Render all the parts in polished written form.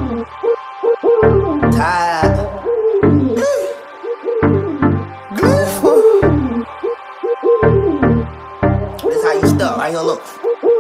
Tired. This how you stuck right here, look.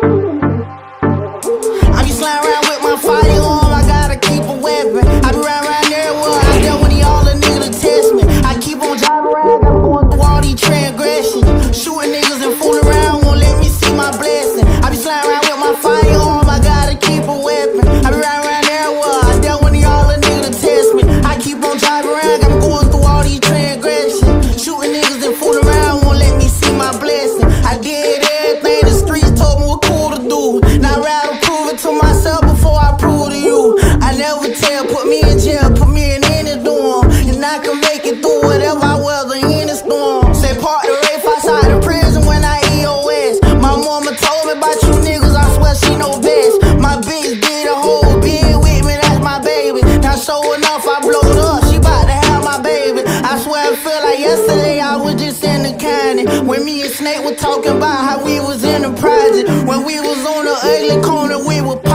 I be sliding around with my firearm, I gotta keep a weapon. I be riding around everywhere, I still when all the niggas to test me. I keep on driving around, I'm going through all these transgressions. Shooting niggas and fooling around, won't let me see my blessing. I be sliding around with my firearm, I gotta keep a weapon. I be riding around everywhere, I still when all the niggas to test me. I keep on driving around, I'm going through all these transgressions. Shooting niggas and fooling around, won't let me see my blessing. I did everything the streets told me what cool to do. Now I'd rather prove it to myself before I prove to you. I never tell, put me in jail, put me in any dorm, and I can make it through whatever I weather in the storm. Say park the rape outside the prison when I EOS. My mama told me about you niggas, I swear she know best. My bitch did a whole bid with me, that's my baby. Now sure enough, I blowed up, she bout to have my baby. I swear I feel like yesterday I was just in the county when me and Snake were talking about how we was in the project. When we was on the ugly corner, we were